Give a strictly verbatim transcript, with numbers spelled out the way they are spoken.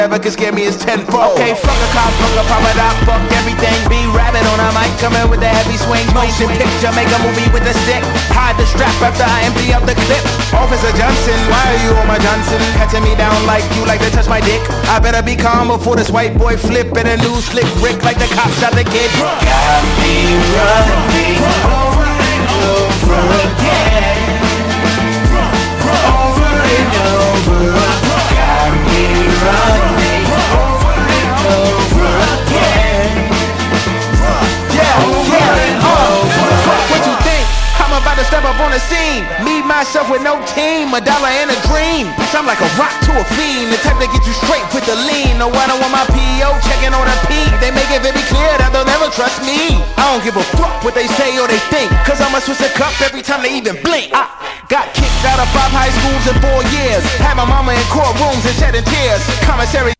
Never can scare me is tenfold. Okay, fuck a cop, fuck a pop a doc, fuck everything. Be rabbit on a mic, coming with the heavy swing. Motion picture, make a movie with a stick. Hide the strap after I empty out the clip. Officer Johnson, why are you on my Johnson? Catching me down like you like to touch my dick. I better be calm before this white boy flip and a new slick brick like the cop shot the kid. Got me running over and over again. Over and over. Got me running over and over again. Yeah, Over yeah, and uh, over. fuck what you think? I'm about to step up on the scene. Me, myself with no team, a dollar and a dream. I'm like a rock to a fiend, the type that get you straight with the lean. No, I don't want my P O checking on a P. They make it very clear that they'll never trust me. I don't give a fuck what they say or they think, cause I'ma switch the cup every time they even blink. I got kicked out of five high schools in four years. Had my mama in courtrooms and shedding tears. Commissary